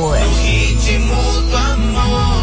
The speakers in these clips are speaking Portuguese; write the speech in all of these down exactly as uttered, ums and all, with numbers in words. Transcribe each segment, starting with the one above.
amor. No ritmo do amor.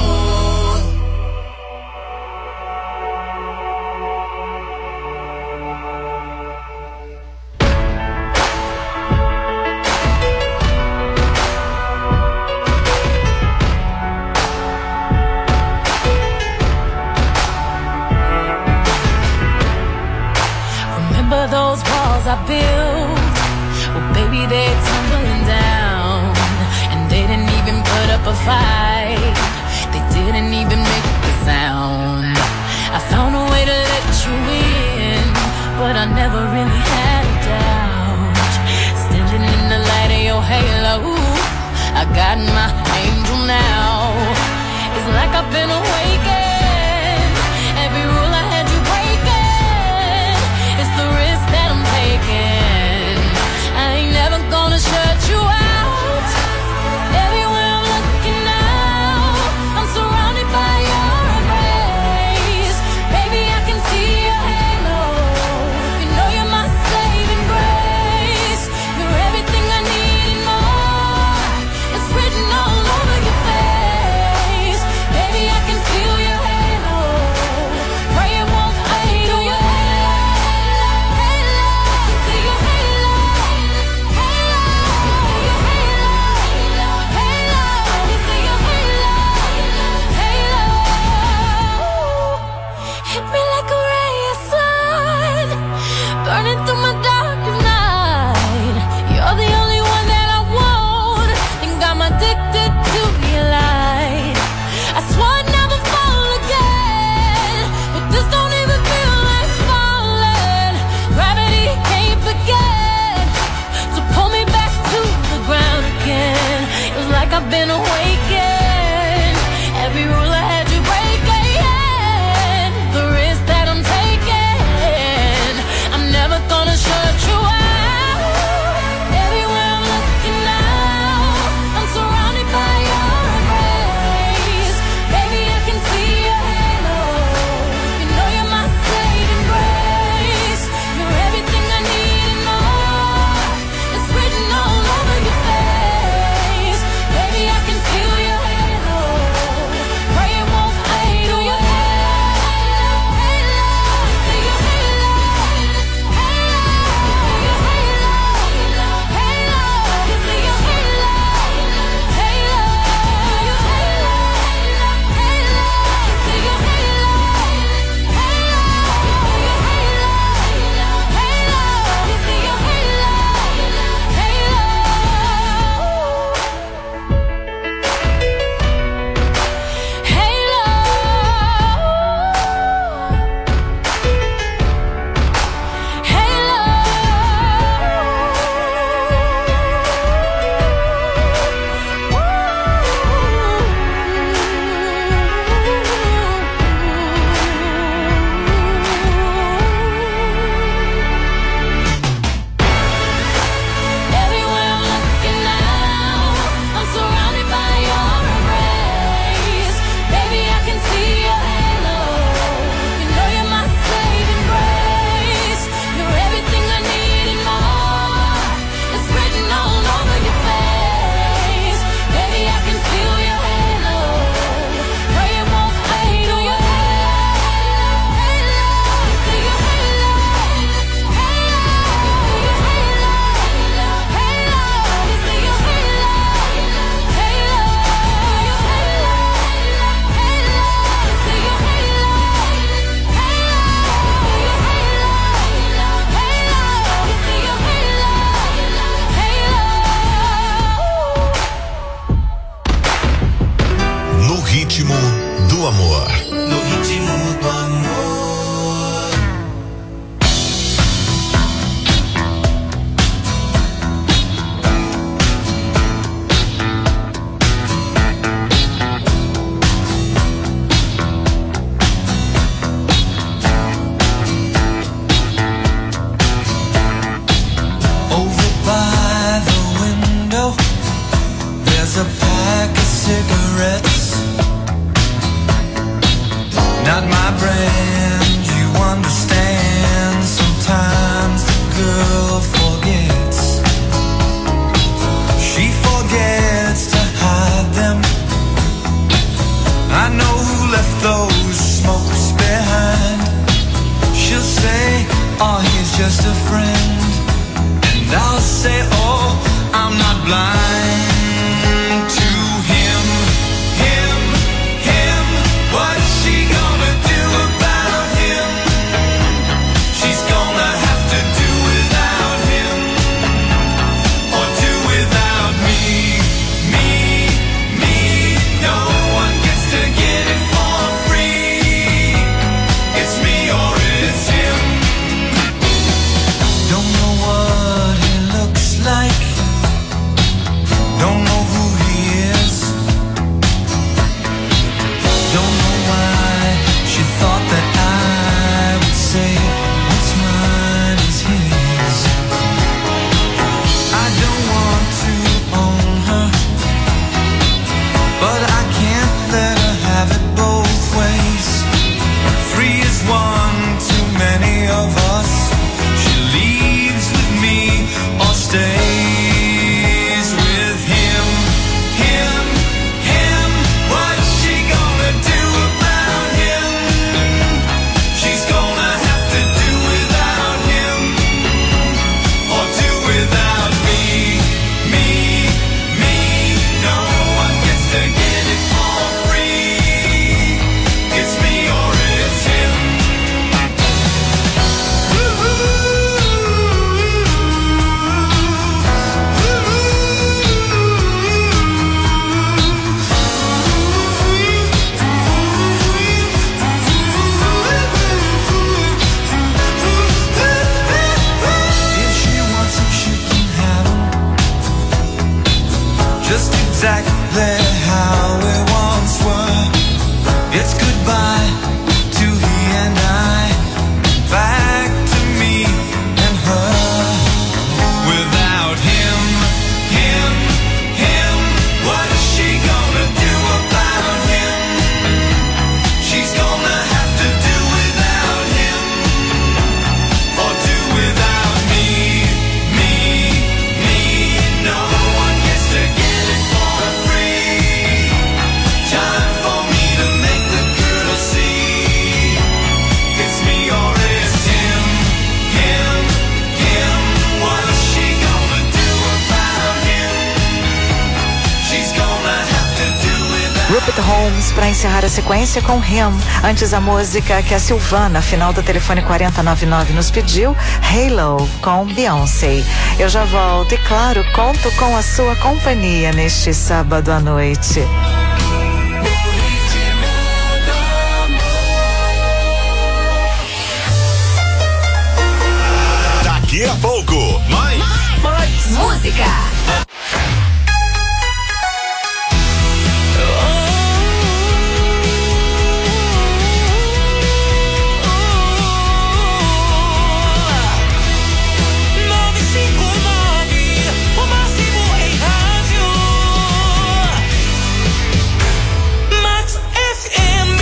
Remember those walls I built? Well, baby, they're tumbling down. And they didn't even put up a fight. They didn't even make a sound. I found a way to let you in, but I never really had a doubt. Standing in the light of your halo, I got my angel now. It's like I've been awakened. Every rule I had you breaking. It's the risk that I'm taking. I ain't never gonna shut you out. Everywhere I'm looking now, I'm surrounded by your embrace. Baby, I can see your halo. You know you're my saving grace. You're everything I need and more. It's written all over your face. Baby, I can feel your halo. Pray it won't fade away. See your halo. Hit me like a ray of sun, burning through my darkest night. You're the only one that I want, and I'm addicted to your light. I swore I'd never fall again, but this don't even feel like falling. Gravity can't begin to pull me back to the ground again. It was like I've been awakened. Every rule I had you breaking. The risk that I'm taking, I'm never gonna shut you out. Everywhere I'm looking now, I'm surrounded by your embrace. Baby, I can see your halo. You know you're my saving grace. You're everything I need and more. It's written all over your face. Baby, I can feel your halo. Pray it won't fade away. See your halo. Everywhere I'm looking now, I'm surrounded by your embrace. Baby, I can see your halo. You know you're my saving grace. You're everything I need and more. It's written all over your face. Baby, I can feel your halo. Pray it won't fade away. See your halo. No ritmo do amor. No ritmo do amor. Over by the window, there's a pack of cigarettes. Not my brand. they're how we once were. It's goodbye to he and I, back to me and her. Without him, him, him, what is she gonna do about him? She's gonna have to do without him, or do without me, me, me. No one gets to get it for free. Time for me to make the girl see it's me or it's him, him, him. What is she gonna do about him? She's gonna have to do without Rupert Holmes para encerrar a sequência com Him. Antes a música que a Silvana, final do telefone quarenta e noventa e nove, nos pediu, Halo com Beyoncé. Eu já volto e claro, conto com a sua companhia neste sábado à noite. Daqui a pouco, mais, Mais música. nove cinco nove, o máximo em rádio. Max F M.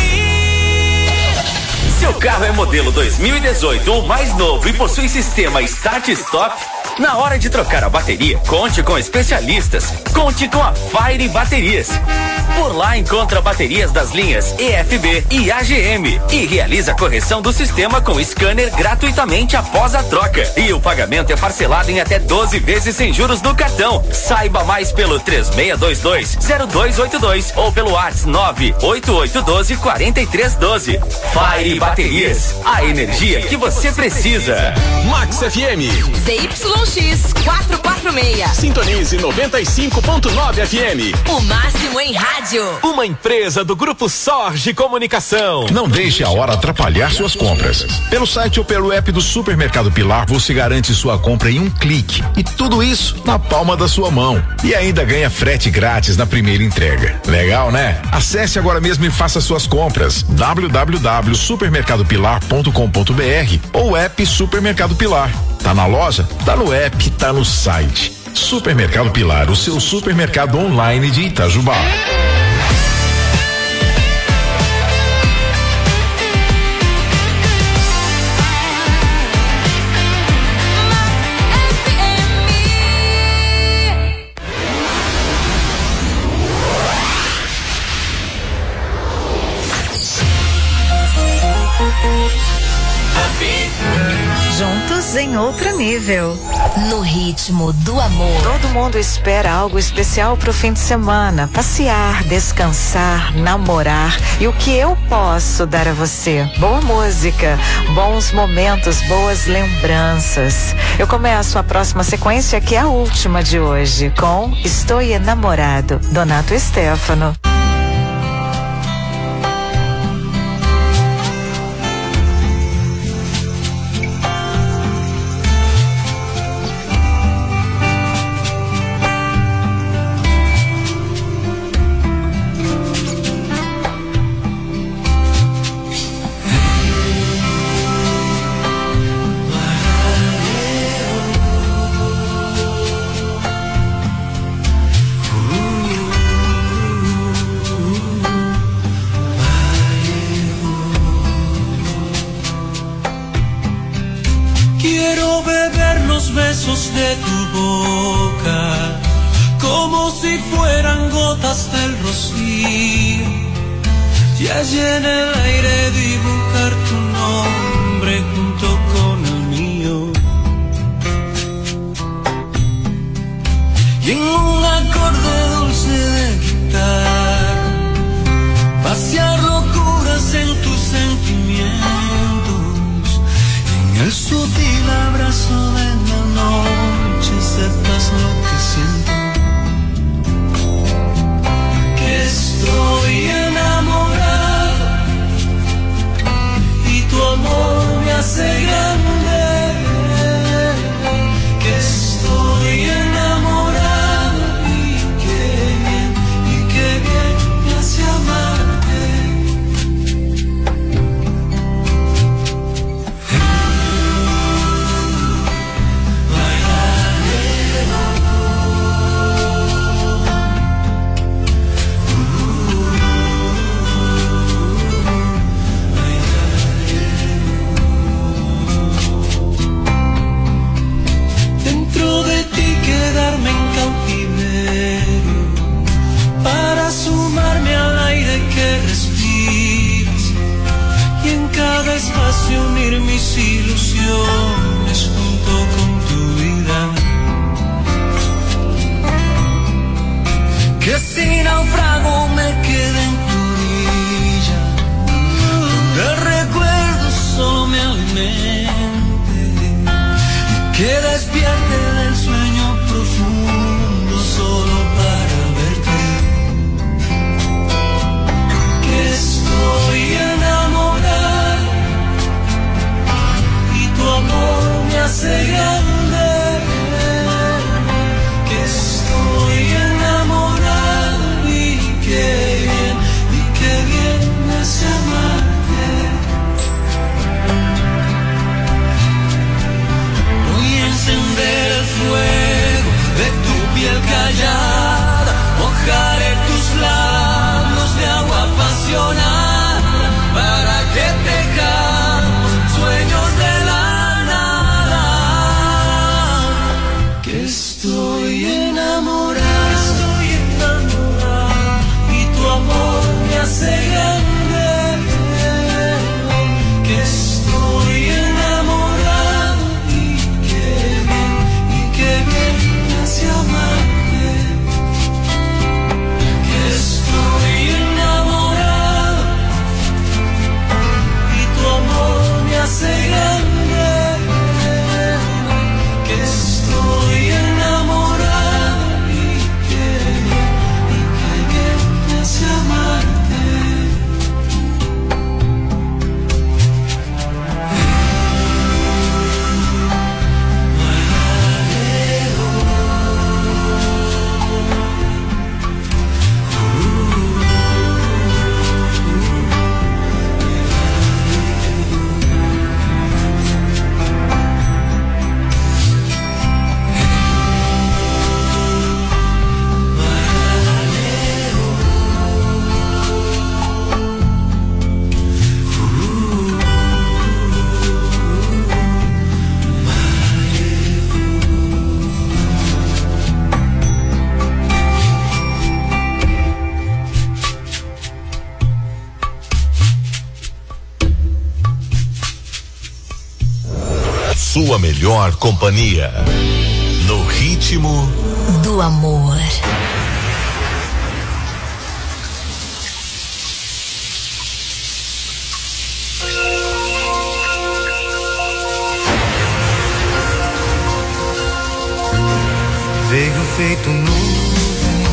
Seu carro é modelo dois mil e dezoito ou mais novo e possui sistema Start Stop? Na hora de trocar a bateria, conte com especialistas. Conte com a Fire Baterias. Por lá encontra baterias das linhas E F B e A G M e realiza a correção do sistema com scanner gratuitamente após a troca. E o pagamento é parcelado em até doze vezes sem juros no cartão. Saiba mais pelo três seis dois dois, zero dois oito dois ou pelo WhatsApp nove oito oito um dois, quatro três um dois. Fire Baterias, a energia que você precisa. Max F M. Z Y X quatrocentos e quarenta e seis. Sintonize noventa e cinco ponto nove F M. O máximo em rádio. Uma empresa do Grupo Sorge Comunicação. Não deixe a hora atrapalhar suas compras. Pelo site ou pelo app do Supermercado Pilar, você garante sua compra em um clique. E tudo isso na palma da sua mão. E ainda ganha frete grátis na primeira entrega. Legal, né? Acesse agora mesmo e faça suas compras. w w w ponto supermercado pilar ponto com ponto b r ou app Supermercado Pilar. Tá na loja? Tá no app, tá no site. Supermercado Pilar, o seu supermercado online de Itajubá. Juntos em outro nível. No ritmo do amor. Todo mundo espera algo especial pro fim de semana. Passear, descansar, namorar. E o que eu posso dar a você? Boa música, bons momentos, boas lembranças. Eu começo a próxima sequência, que é a última de hoje, com Estou Enamorado, Donato Stefano. Quiero beber los besos de tu boca, como si fueran gotas del rocío, y allí en el aire dibujar tu nombre junto con el mío. Y en un acorde dulce de guitarra, pasear locuras en tus sentimientos. En el sutil abrazo de la noche sepas lo que siento, que estoy enamorado ilusiones junto con tu vida. Que si naufrago me quede en tu orilla, donde el recuerdo solo me alimente, que despierte del sueño profundo solo para verte. Que estoy enamorado y tu amor me hace grande. Que estoy enamorado y qué bien, y qué bien me hace amarte. Voy a encender el fuego de tu piel callada, mojaré tus labios de agua apasionada para que tejamos sueños de la nada. Que estoy enamorado, estoy enamorado y tu amor me hace grande. Que estoy enamorado y qué bien, y qué bien me hace amarte. Que estoy enamorado y tu amor me hace grande. Que estoy enamorado y qué bien, y qué bien me hace amarte. Sua melhor companhia, no ritmo do amor. Veio feito nuvem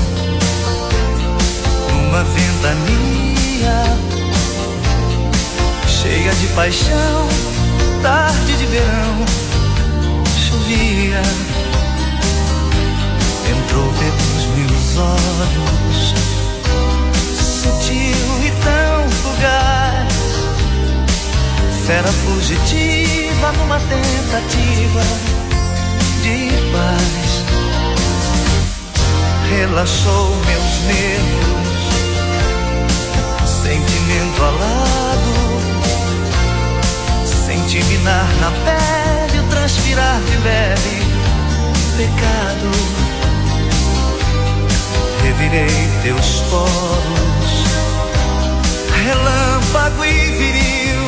numa ventania cheia de paixão, tarde de verão, chovia, entrou pelos meus olhos, sutil e tão fugaz, fera fugitiva numa tentativa de paz. Relaxou meus nervos, sentimento alado, senti minar na pele o transpirar de leve pecado. Revirei teus poros, relâmpago e viril,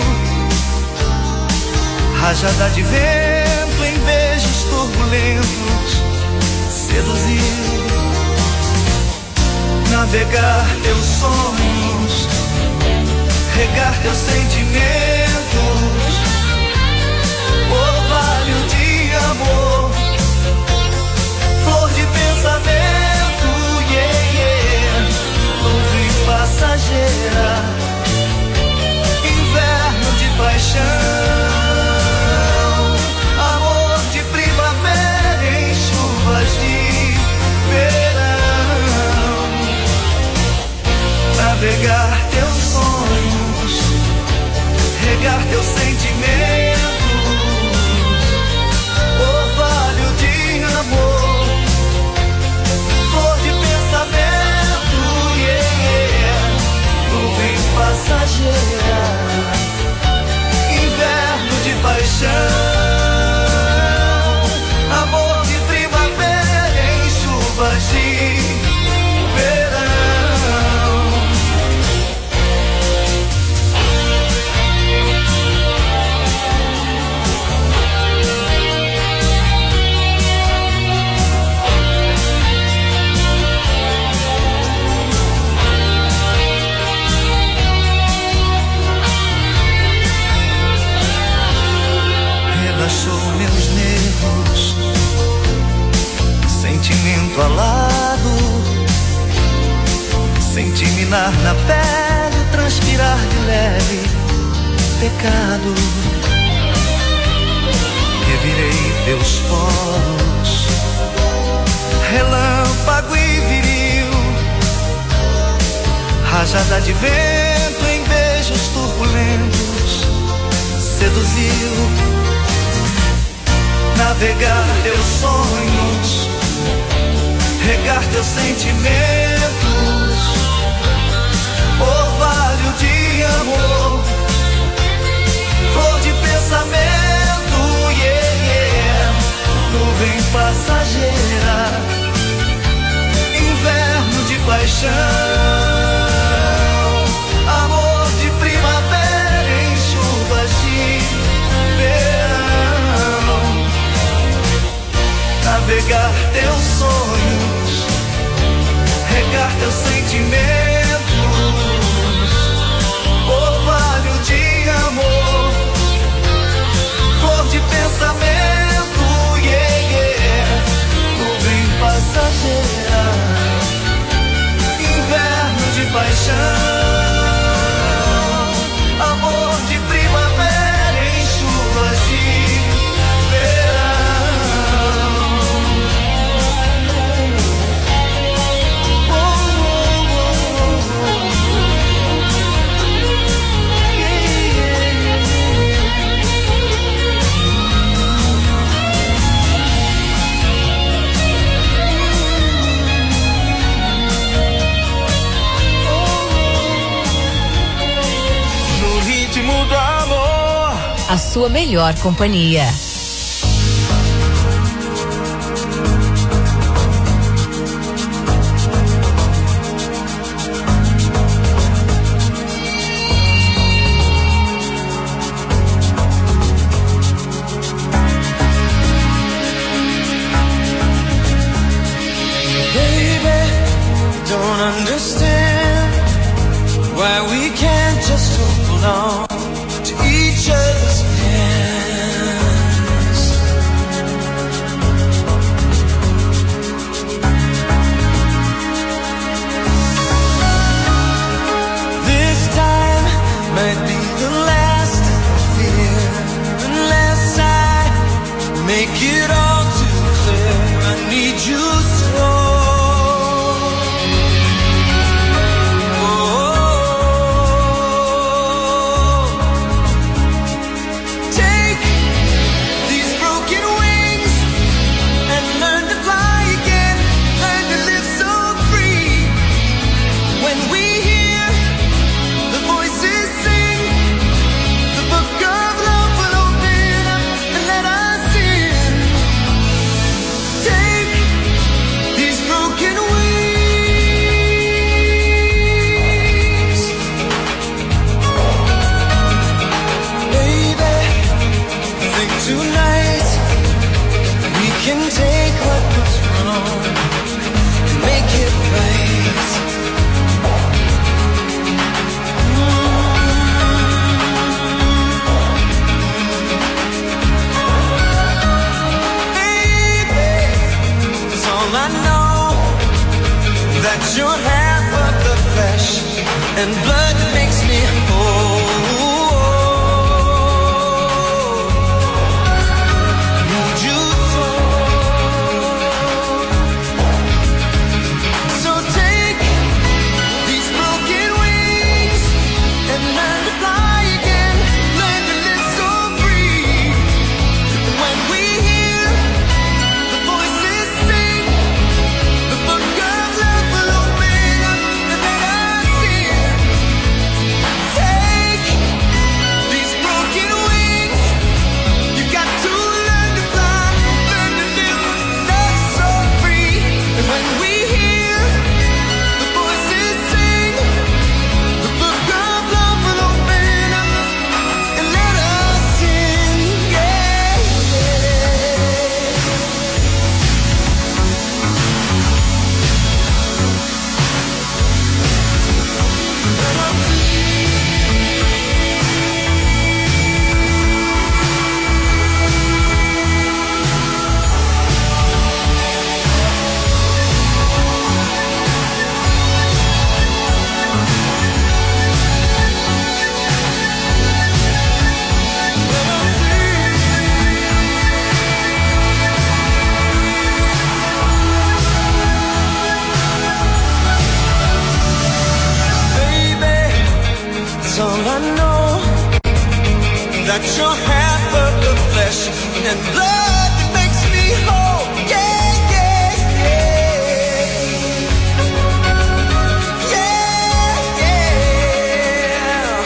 rajada de vento em beijos turbulentos, seduziu. Navegar teus sonhos, regar teus sentimentos, orvalho de amor, flor de pensamento, yeah, yeah. Nuvem passageira, inverno de paixão, amor de primavera em chuvas de verão. Navegar teus sonhos, regar teus sentimentos, orvalho de amor, flor de pensamento, yeah, yeah. Nuvem passageira, inverno de paixão, amor de primavera em chuvas de verão. Senti minar na pele, transpirar de leve, pecado. Revirei teus poros, relâmpago e viril, rajada de vento em beijos turbulentos, seduziu. Navegar teus sonhos, regar teus sentimentos, orvalho de amor, flor de pensamento, yeah, yeah. Nuvem passageira, inverno de paixão, amor de primavera em chuvas de verão. Navegar teus sonhos, regar teus sentimentos, orvalho de amor, flor de pensamento, yeah, yeah. Nuvem passageira, inverno de paixão, amor de primavera em chuvas de verão. Do amor, a sua melhor companhia. Baby, don't understand why we can't just hold on each other's hands. This time might be the last fear, unless I make it all too clear. I need you so. You're half of the flesh and blood that makes me whole. Need you so. So take these broken wings and learn to fly again. Learn to live so free. When we hear the voices sing, the book of love will open up and let us see. flesh and blood that makes me whole. Yeah, yeah, yeah. Yeah, yeah.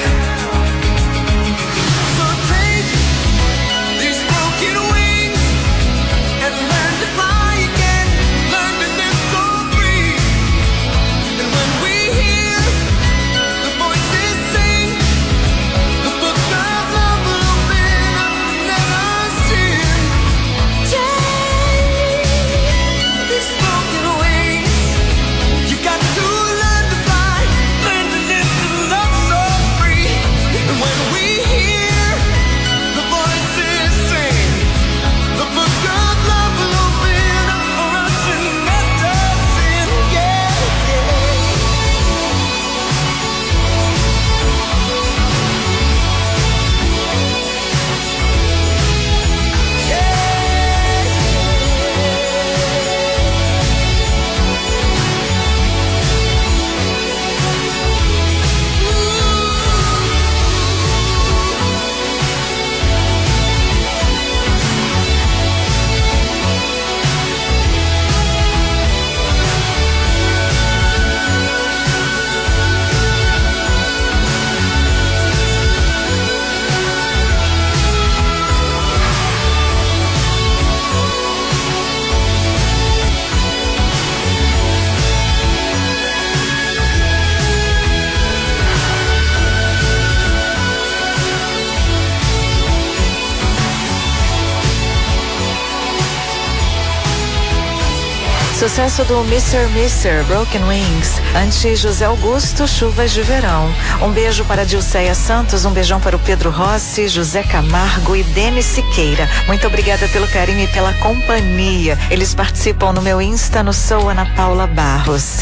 So take these broken wings and learn to fly again. Learn to live so free. And when we hear the voices sing, the book of love will open up and let us in. Take these broken wings. You got to learn to fly, learn to live and love so free. And when we hear the voices sing, the book of love will open up for us and let us in. Yeah, Sucesso do mister mister Broken Wings. Antes, José Augusto, Chuvas de Verão. Um beijo para Dilceia Santos, um beijão para o Pedro Rossi, José Camargo e Denis Siqueira. Muito obrigada pelo carinho e pela companhia. Eles participam no meu Insta, no Sou Ana Paula Barros.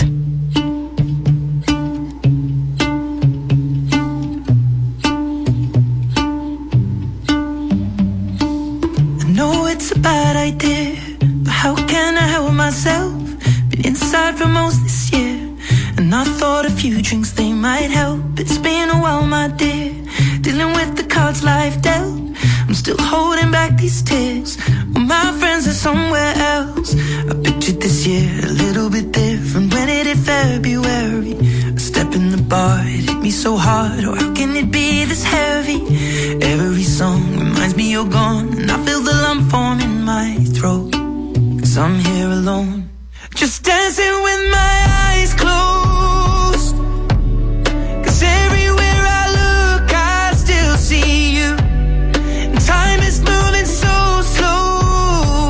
I know it's a bad idea, but how can I help myself? Been inside for most this year, and I thought a few drinks they might help. It's been a while, my dear, dealing with the cards life dealt. I'm still holding back these tears, well, my friends are somewhere else. I pictured this year a little bit different when it hit February. A step in the bar, it hit me so hard. Oh, how can it be this heavy? Every song reminds me you're gone, and I feel the lump form in my throat. Cause I'm here alone, just dancing with my eyes closed. Cause everywhere I look I still see you, and time is moving so slow,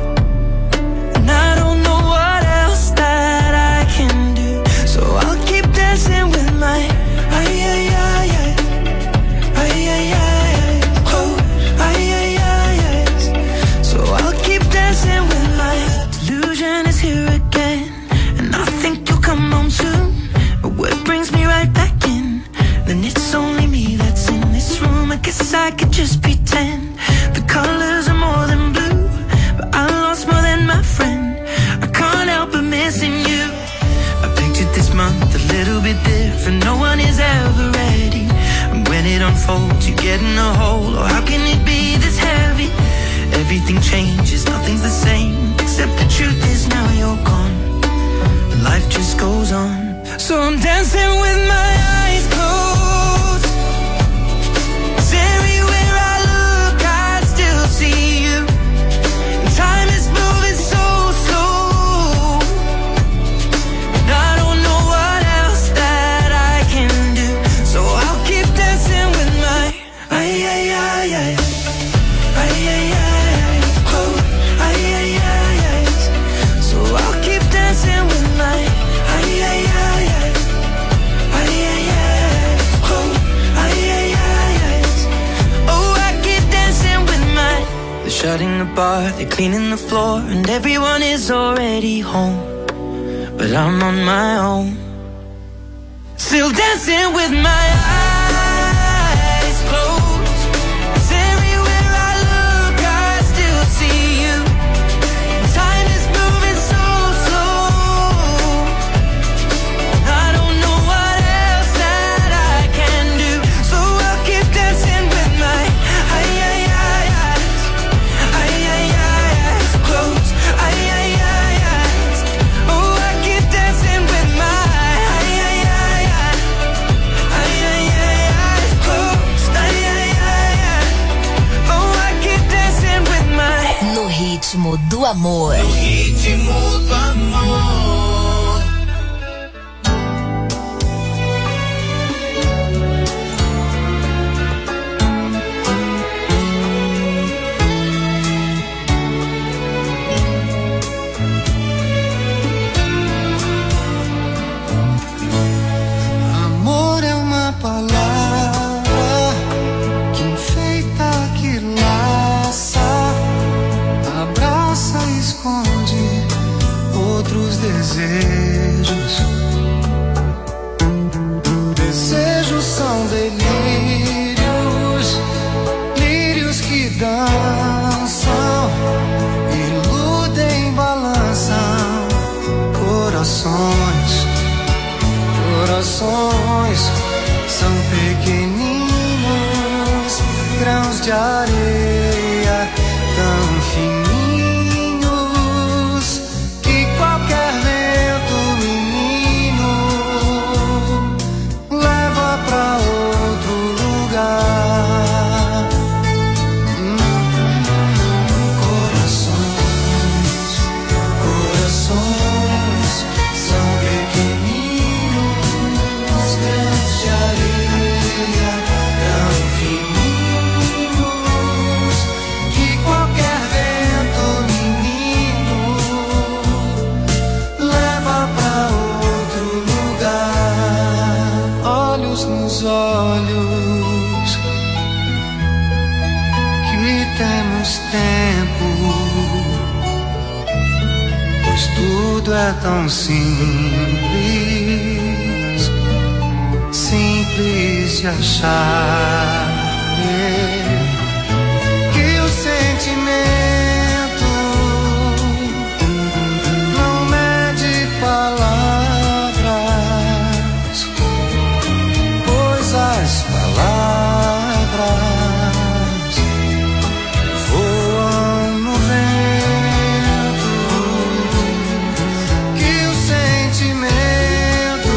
and I don't know what else that I can do. So I'll keep dancing with my ay ay ay ay ay ay ay oh ay ay ay ay. So I'll keep dancing with my delusion is here again, and I think you'll come home soon. But what brings me right back in? Then it's only me that's in this room. I guess I could just pretend the colors are more than blue, but I lost more than my friend. I can't help but missing you. I pictured this month a little bit different. No one is ever ready, and when it unfolds, you get in a hole. Oh, how can it be this heavy? Everything changes, nothing's the same, except the truth is now you're gone, and life just goes on. So I'm dancing with my eyes closed. 'Cause everywhere I look I still see you, and time is moving so slow, and I don't know what else that I can do. So I'll keep dancing with my ay ay ay ay ay ay ay oh ay ay ay ay. So I'll keep dancing with my ay ay ay ay ay ay ay oh ay ay ay ay. Oh, I keep dancing with my. They're shutting the bar, they're cleaning the floor, and everyone is already home, but I'm on my own, still dancing with my eyes closed. 'Cause everywhere I look I still see you, time is moving so slow, I don't know what else that I can do. So I'll keep dancing with my ay ay ay ay amor. No ritmo do amor. Amor é uma palavra que enfeita, que laça, abraça e esconde outros desejos. Desejos são delírios, lírios que dançam, iludem, balançam corações. Corações são pequeninos grãos de areia, tão fininhos que qualquer vento, menino, leva pra outro lugar. Hum, corações, corações são pequeninos grãos de areia, tão fininhos que qualquer vento, menino, leva pra outro lugar. Olhos nos olhos, que temos tempo, pois tudo é tão simples, simples de achar, que o sentimento não mede palavras, pois as palavras voam no vento, que o sentimento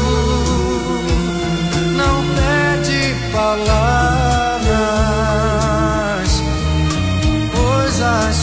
não pede palavras, pois as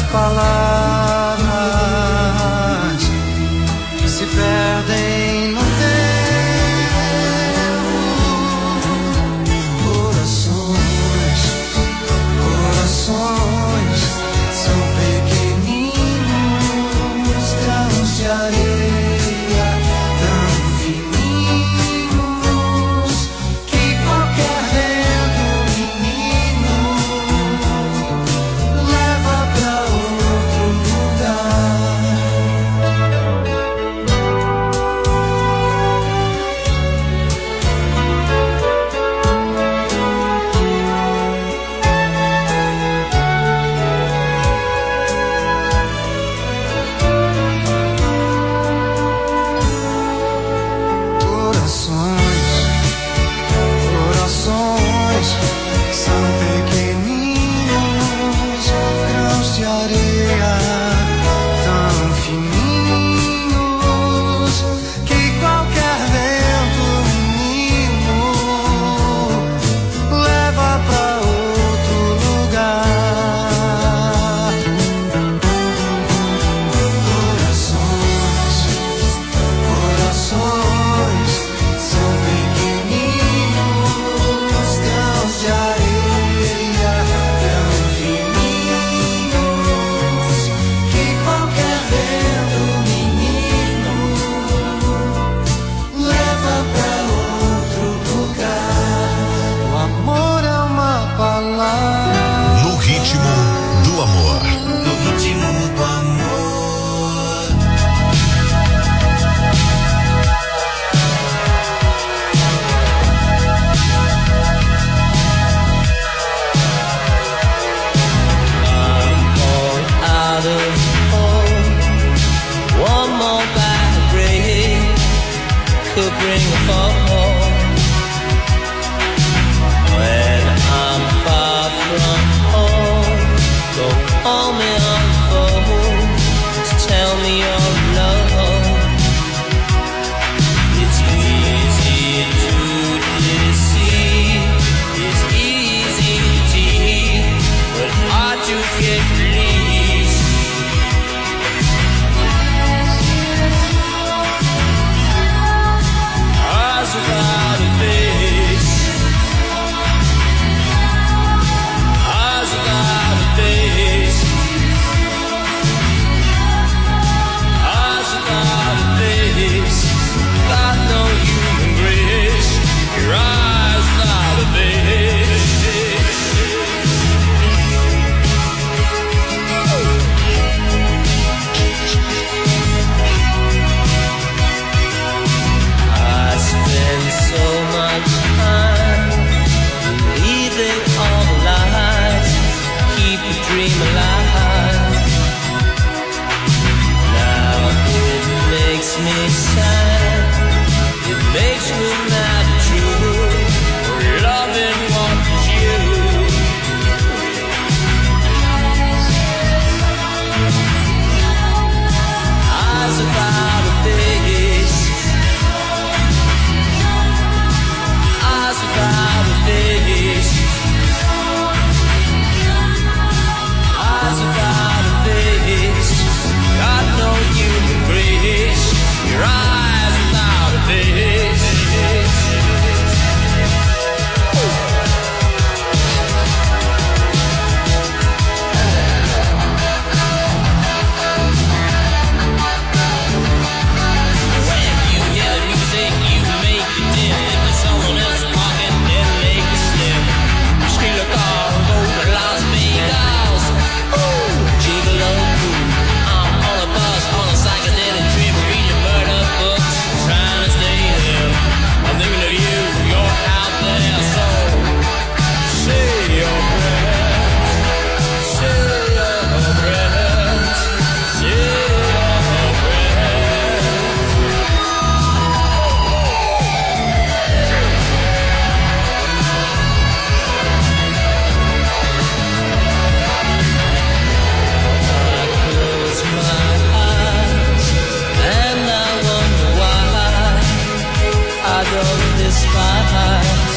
despise.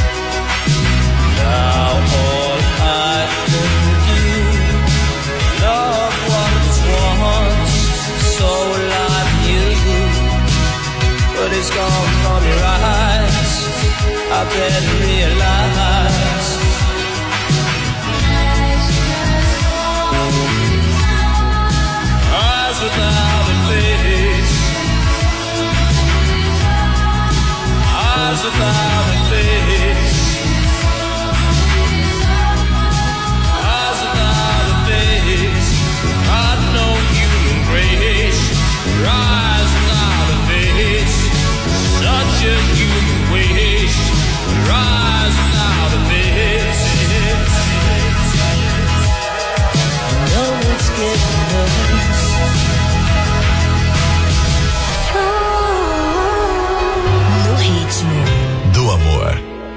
Now all I can do, love was once so like you, but it's gone from your eyes. I better realize. Eyes without a face, eyes without a face, eyes without a face. Got no human grace. Eyes without a face, such a human waste. Eyes without a face. No, it's getting nervous. No ritmo do amor.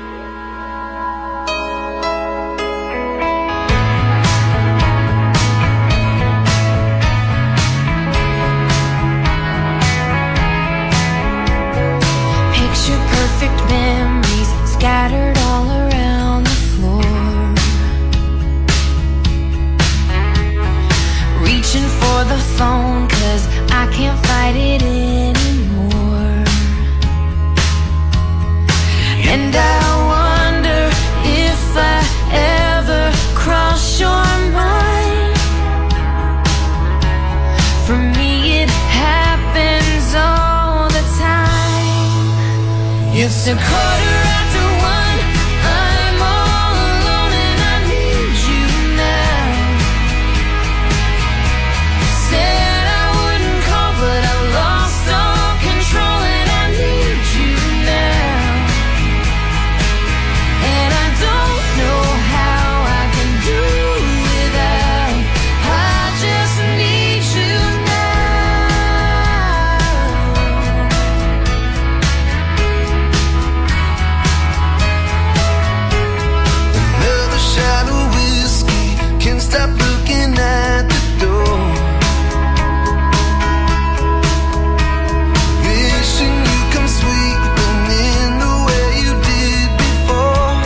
Picture perfect memories scattered all around the floor. Reaching for the phone 'cause I can't fight it anymore. And I wonder if I ever cross your mind. For me it happens all the time. It's a quarter after one, I'm all alone and I need you now. Said I wouldn't call but I lost all control and I need you now. And I don't know how I can do without. I just need you now. Another shot of whiskey, can't stop looking at the door. Wishing you come sweeping in the way you did before.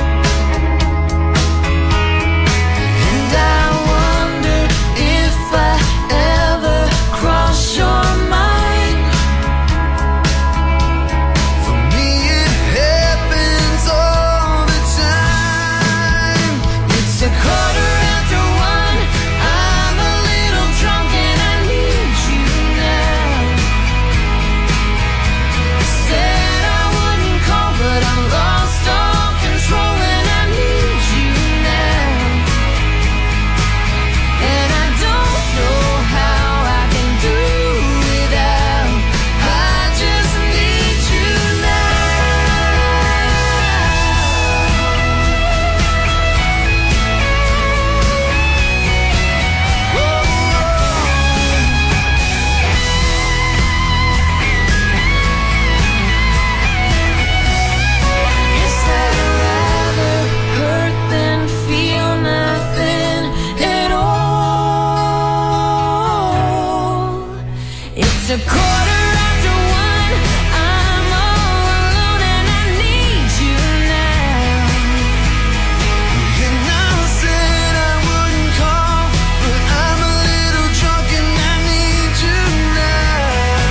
And I wonder if I ever cross your mind. For me it happens all the time. It's a quarter after one, I'm a little drunk and I need you now. Said I wouldn't call but I lost all control and I need you now. And I don't know how I can do without. I just need you Guess I'd rather hurt than feel nothing at all. It's a quarter after one, I'm all alone and I need you now. And I said I wouldn't call, but I'm a little drunk and I need you now.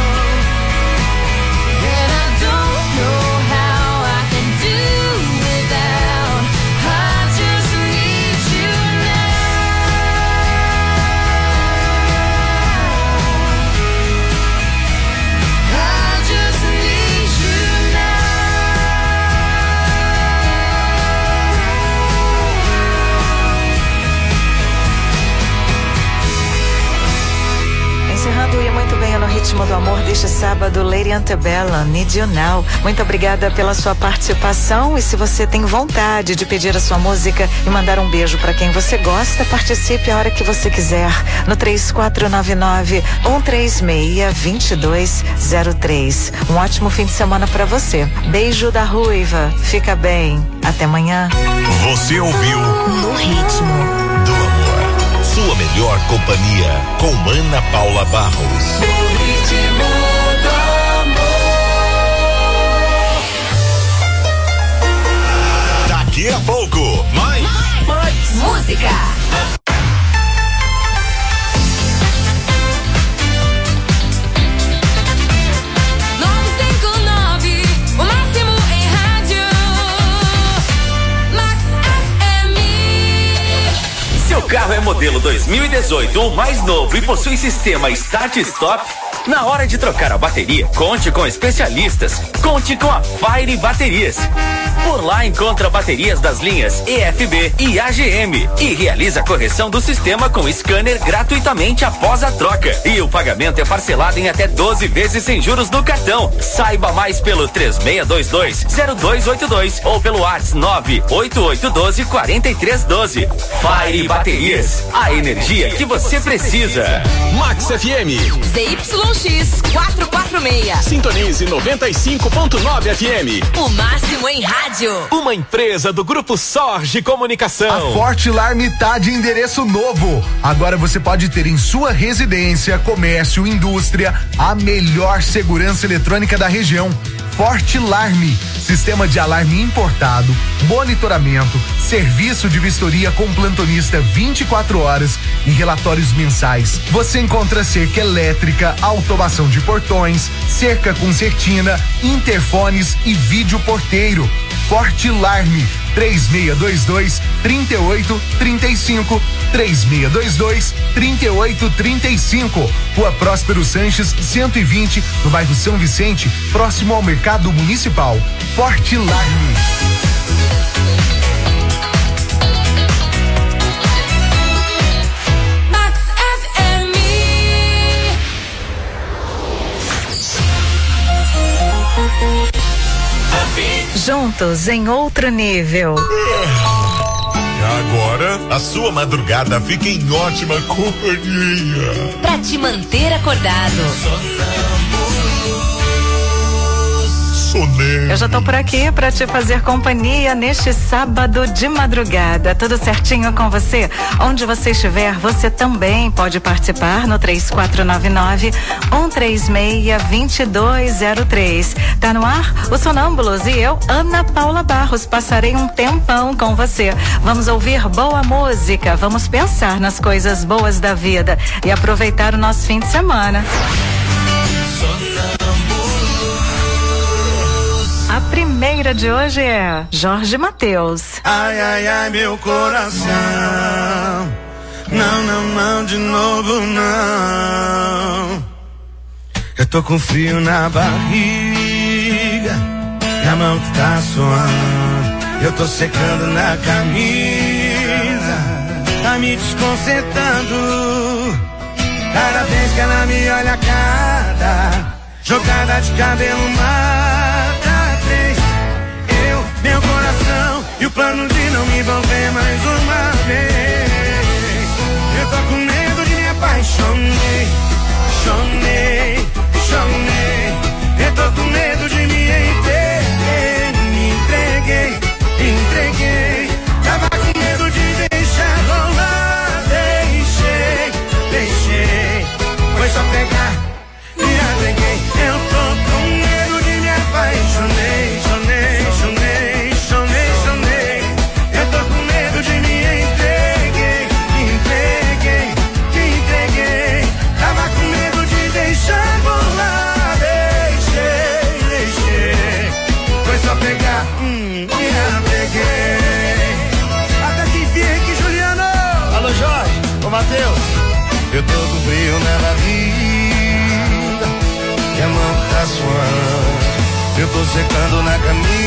And I don't know how I can do without. I just need you now. I just need you Encerrando e muito bem no ritmo do amor deste sábado, Lady Antebellum, Need You Now. Muito obrigada pela sua participação e se você tem vontade de pedir a sua música e mandar um beijo para quem você gosta, participe a hora que você quiser no três quatro nove nove, um três seis, dois dois zero três. Um ótimo fim de semana para você. Beijo da Ruiva. Fica bem. Até amanhã. Você ouviu no ritmo do amor. Sua melhor companhia com Ana Paula Barros. No ritmo do amor. Daqui a pouco, mais. Mais, mais. Música. Seu carro é modelo dois mil e dezoito ou mais novo e possui sistema Start Stop? Na hora de trocar a bateria, conte com especialistas. Conte com a Fire Baterias. Por lá encontra baterias das linhas E F B e A G M e realiza a correção do sistema com scanner gratuitamente após a troca. E o pagamento é parcelado em até doze vezes sem juros no cartão. Saiba mais pelo três seis dois dois, zero dois oito dois ou pelo WhatsApp nove oito oito um dois, quatro três um dois. Fire Baterias, a energia que você precisa. Max F M. Z Y X quatrocentos e quarenta e seis. Sintonize noventa e cinco ponto nove F M. O máximo em rádio. Uma empresa do Grupo Sorge Comunicação. A Fortilarme tá de endereço novo. Agora você pode ter em sua residência, comércio, indústria, a melhor segurança eletrônica da região. Fortilarme, sistema de alarme importado, monitoramento, serviço de vistoria com plantonista vinte e quatro horas e relatórios mensais. Você encontra cerca elétrica, automação de portões, cerca com certina, interfones e vídeo porteiro. Fortilarme, três seis dois dois, três oito três cinco, três seis dois dois, três oito três cinco. Rua Próspero Sanches, cento e vinte, no bairro São Vicente, próximo ao Mercado Municipal. Fortilarme. Juntos em outro nível. Agora, a sua madrugada fica em ótima companhia. Pra te manter acordado. Eu já tô por aqui pra te fazer companhia neste sábado de madrugada. Tudo certinho com você? Onde você estiver, você também pode participar no três quatro nove nove, um três seis, dois dois zero três. Tá no ar o Sonâmbulos e eu, Ana Paula Barros, passarei um tempão com você. Vamos ouvir boa música, vamos pensar nas coisas boas da vida e aproveitar o nosso fim de semana. A primeira de hoje é Jorge Mateus. Ai, ai, ai, meu coração. Não, não, não, de novo não. Eu tô com frio na barriga e a mão que tá suando. Eu tô secando na camisa, tá me desconcertando. Cada vez que ela me olha, cada jogada de cabelo mata. Eu, meu coração e o plano de não me envolver mais uma vez. Eu tô com medo de me apaixonar. Chonei, chonei. Eu tô com medo de me entreguei. Me entreguei, entreguei. Tava com medo de deixar rolar. Deixei, deixei. Foi só pegar e apeguei. Eu tô com medo de me apaixonar. Chonei, chonei, chonei, chonei. Eu tô com medo de me entreguei. Me entreguei, me entreguei. Tava com medo de deixar rolar. Deixei, deixei. Foi só pegar, hum, e apeguei. Até que enfim aqui, Juliano. Alô, Jorge, ô Matheus. Eu tô com frio na barriga e a mão tá suando. Eu tô secando na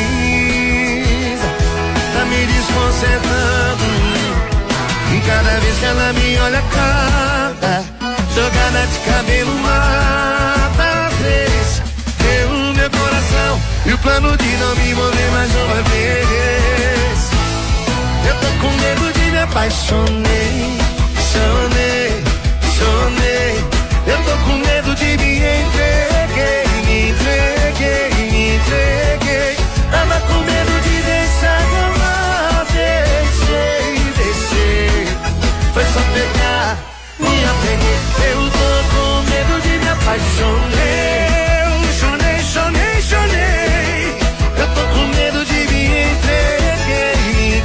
camisa, tá me desconcertando. E cada vez que ela me olha, cada jogada de cabelo mata três. Eu, meu coração e o plano de não me envolver mais uma vez. Eu tô com medo de me apaixonar. Chonei, chonei. Eu tô com medo de me entreguei. Me entreguei, me entreguei. Tava com medo de deixar rolar. Deixei, deixei. Foi só pegar, me apeguei. Eu tô com medo de me apaixonar. Eu chonei, chonei, chonei. Eu tô com medo de me entreguei. Me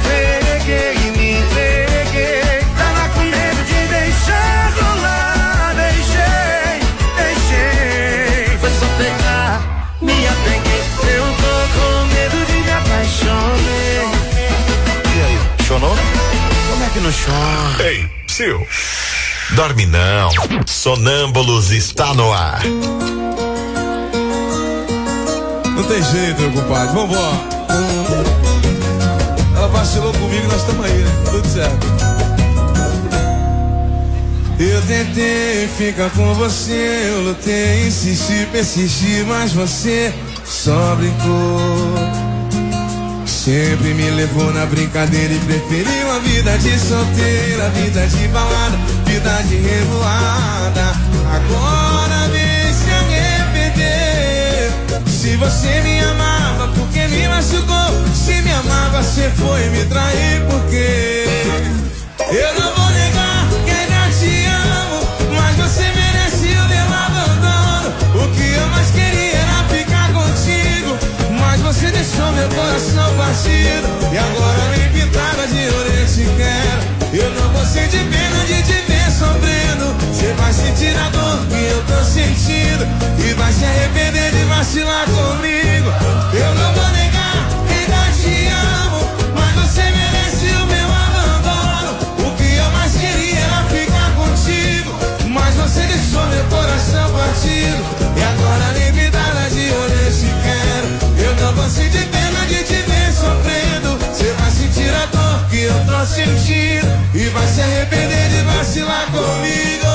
no chão. Ei, Sil. Dorme não. Sonâmbulos está no ar. Não tem jeito, meu compadre. Vambora. Ela vacilou comigo, nós estamos aí, né? Tudo certo. Eu tentei ficar com você, eu lutei, insisti, persisti, mas você só brincou. Sempre me levou na brincadeira e preferiu a vida de solteira, vida de balada, vida de revoada. Agora vem se arrepender. Se você me amava, porque me machucou? Se me amava, você foi me trair, porque eu não vou negar que ainda te amo, mas você merece o meu abandono. O que eu mais queria era ficar contigo, mas você deixou meu coração partido. E agora nem pintada de ouro eu te quero. Eu não vou sentir pena de te ver sofrendo. Você vai sentir a dor que eu tô sentindo e vai se arrepender de vacilar comigo. Eu não vou negar que ainda te amo, mas você merece o meu abandono. O que eu mais queria era ficar contigo, mas você deixou meu coração partido. E agora nem pintada de ouro eu te quero. Eu não vou sentir pena de te ver sofrendo. Você vai sentir a dor que eu tô sentindo e vai se arrepender de vacilar comigo.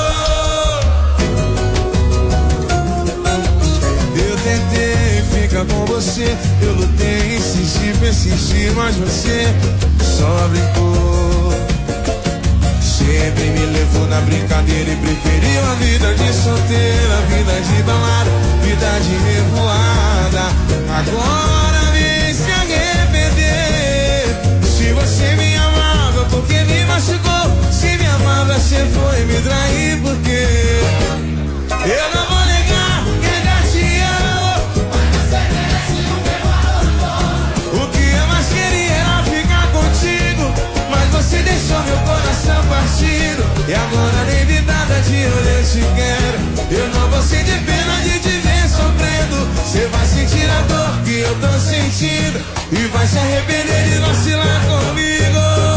Eu tentei ficar com você, eu lutei, insisti, persisti, mas você só brincou. Sempre me levou na brincadeira e preferiu a vida de solteira, vida de balada, vida de revoada. Agora vem se arrepender. Se você me amava, porque me machucou? Se me amava, você foi me trair, porque eu não vou negar que ainda te amo, mas você merece o meu abandono. O que eu mais queria era ficar contigo, mas você deixou meu coração partido. E agora nem de nada de olho eu te quero. Eu não vou sentir pena de te ver sofrendo. Você vai sentir a dor que eu tô sentindo e vai se arrepender de vacilar comigo.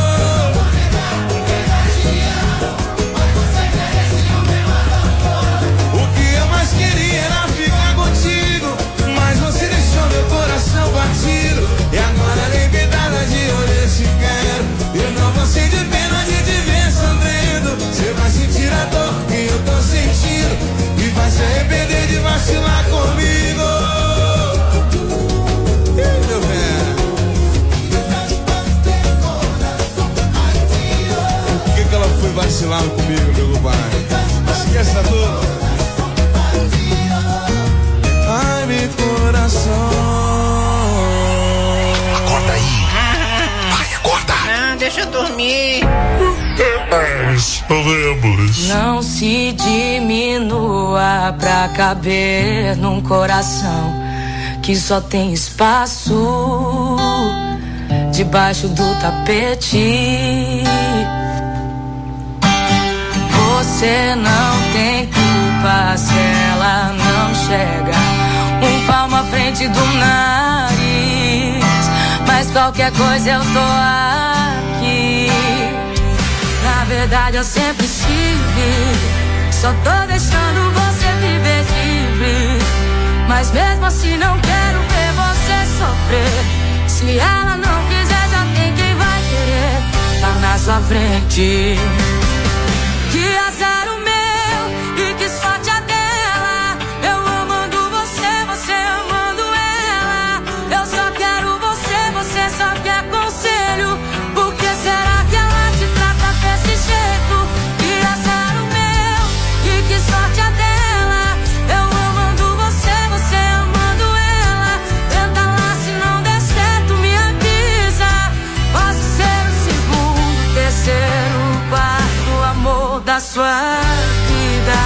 O que eu mais queria era ficar contigo, mas você deixou meu coração partido. E agora nem pedada de olho eu te quero. Eu não vou sentir pena de te ver sofrendo. Você vai sentir a dor que eu tô sentindo e vai se arrepender de vacilar comigo. Ih, meu velho. Por que que ela foi vacilar comigo, meu compadre? Esquece da dor. Ai, meu coração. Acorda aí. Vai, acorda. Não, deixa eu dormir. Sonâmbulos. Não se diminua pra caber num coração que só tem espaço debaixo do tapete. Você não tem culpa se ela não chega um palmo à frente do nariz, mas qualquer coisa eu tô aqui. Na verdade eu sempre estive, só tô deixando você viver livre, mas mesmo assim não quero ver você sofrer. Se ela não quiser, já tem quem vai querer, tá na sua frente. Que azar o meu e que sorte a dela. Eu amando você, você amando ela. Eu só quero você, você só quer conselho. Por que será que ela te trata desse jeito? Que azar o meu e que sorte a dela. Eu amando você, você amando ela. Tenta lá, se não der certo me avisa. Posso ser o segundo, terceiro, quarto amor da sua vida.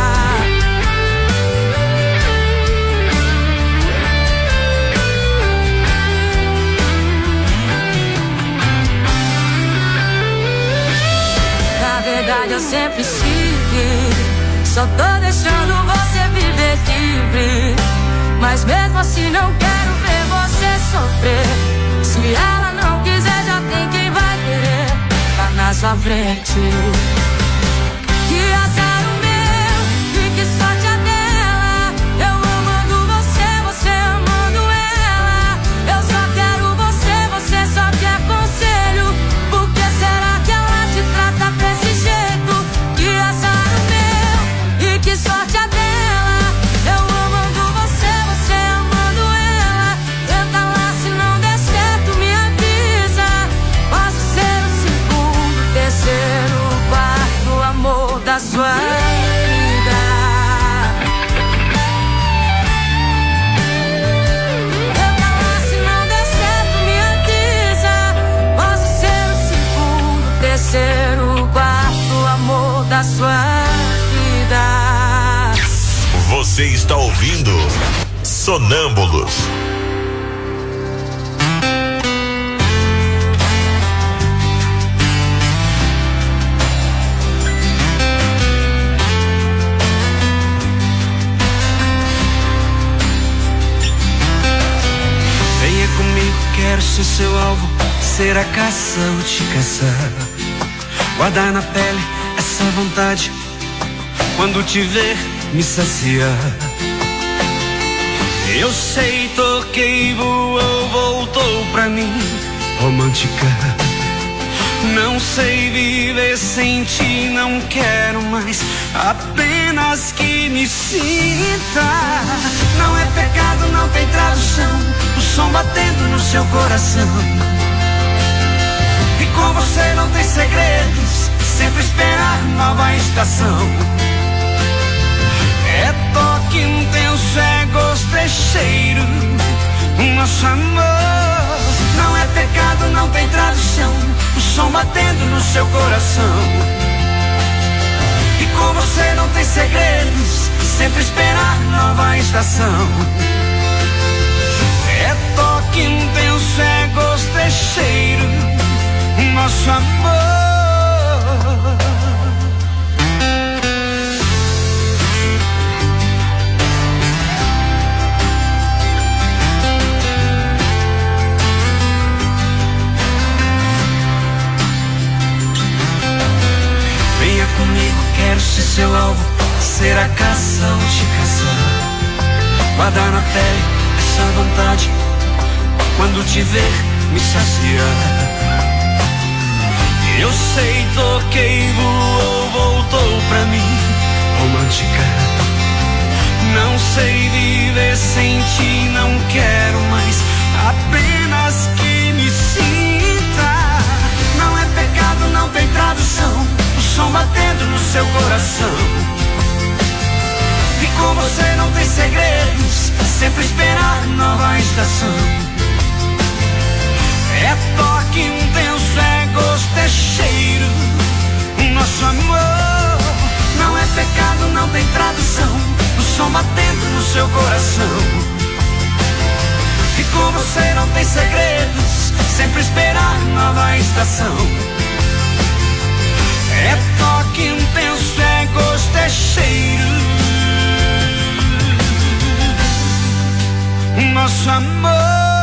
Na verdade eu sempre estive, só tô deixando você viver livre, mas mesmo assim não quero ver você sofrer. Se ela não quiser, já tem quem vai querer, tá na nossa frente. Que azar o meu e que sorte a dela. Eu amando você, você amando ela. Eu só quero você, você só quer conselho. Por que será que ela te trata desse jeito? Que azar o meu e que sorte a dela. Eu amando você, você amando ela. Tenta lá, se não der certo me avisa. Posso ser o segundo, terceiro, quarto amor da sua vida. Tenta lá, se não der certo me avisa. Posso ser o segundo, terceiro, quarto amor da sua vida. Você está ouvindo Sonâmbulos. Venha comigo, quero ser seu alvo, ser a caça ou te caçar. Guardar na pele essa vontade, quando te ver me saciar. Eu sei, toquei, voou, voltou pra mim, romântica. Não sei viver sem ti, não quero mais, apenas que me sinta. Não é pecado, não tem tradução, o som batendo no seu coração. E com você não tem segredos, sempre esperar nova estação. É toque intenso, é gosto, é cheiro, nosso amor. Não é pecado, não tem tradução, o som batendo no seu coração. E com você não tem segredos, sempre esperar nova estação. É toque intenso, é gosto, é cheiro, nosso amor. Comigo quero ser seu alvo, ser a caça ou te caçar. Guardar na pele essa vontade, quando te ver me saciar. Eu sei, toquei, voou, voltou pra mim, romântica. Não sei viver sem ti, não quero mais, apenas que me sinta. Não é pecado, não tem tradução, o som batendo no seu coração. E com você não tem segredos, sempre esperar nova estação. É toque intenso, é gosto, é cheiro, nosso amor. Não é pecado, não tem tradução, o som batendo no seu coração. E com você não tem segredos, sempre esperar nova estação. É toque intenso, é gosto, é cheiro, nosso amor.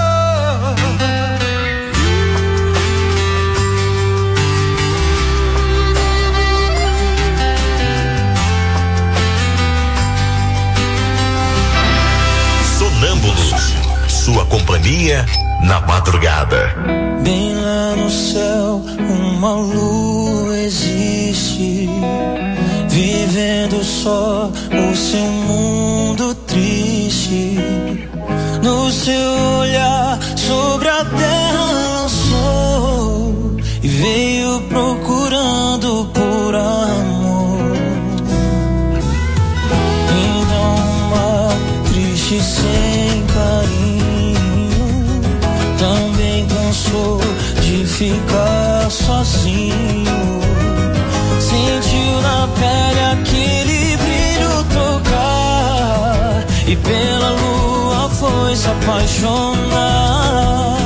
Sonâmbulos, sua companhia na madrugada. Bem lá no céu, uma lua existe, vivendo só o seu mundo triste. No seu olhar sobre a terra lançou e veio procurando por amor. Então uma triste sem carinho, também cansou de ficar sozinho. Sentiu na pele aquele brilho tocar e pela lua foi se apaixonar.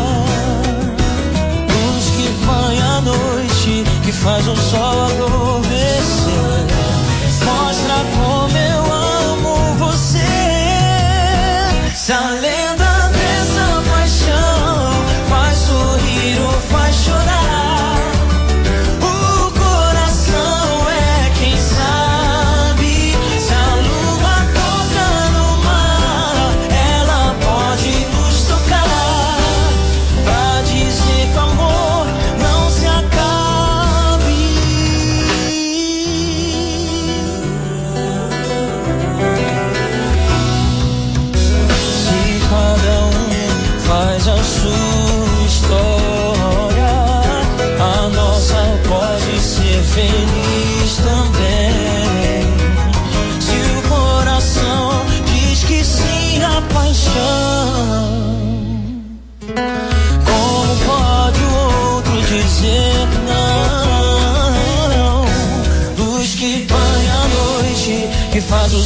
Luz que banha a noite, que faz o sol adormecer, mostra como eu amo você. Se a lenda dessa paixão faz sorrir ou faz chorar, o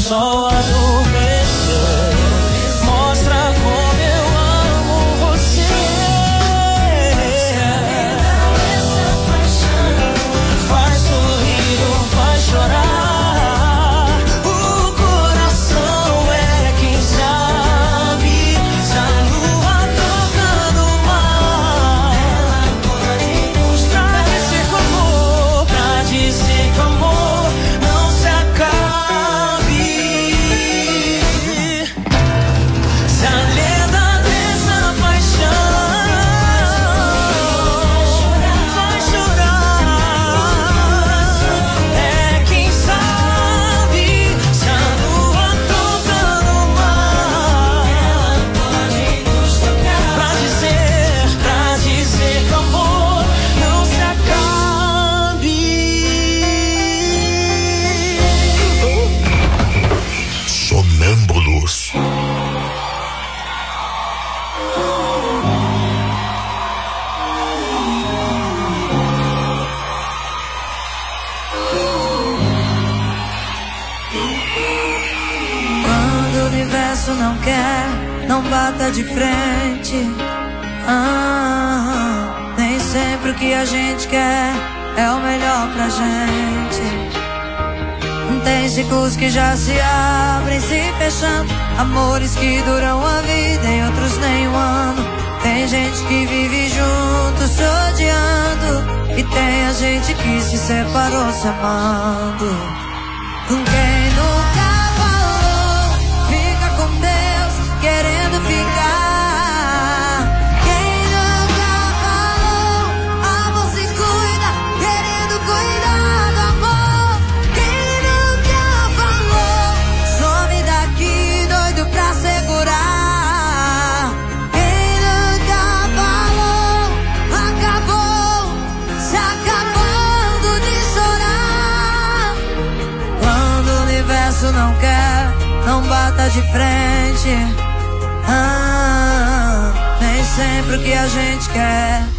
sol adormecer, mostra como eu amo você. Faz sorrir ou faz chorar, o coração é quem sabe. Se a lua toca no mar, ela pode nos trazer com amor, pra dizer que o amor não se acabe. Se a lenda dessa paixão vai chorar, é quem sabe. Se a lua toca no mar, ela pode nos tocar, pra dizer, pra dizer que o amor não se acabe. Sonâmbulos. Quando o universo não quer, não bata de frente. Ah, nem sempre o que a gente quer é o melhor pra gente. Tem ciclos que já se abrem, se fechando, amores que duram a vida e outros nem um ano. Tem gente que vive junto, se odiando, e tem a gente que se separou se amando. Com quem nunca falou, fica com Deus, querendo ficar. Quem nunca falou, amor se cuida, querendo cuidar do amor. Quem nunca falou, some daqui, doido pra segurar. Quem nunca falou, acabou, se acabando de chorar. Quando o universo não quer, não bata de frente. Ah, nem sempre o que a gente quer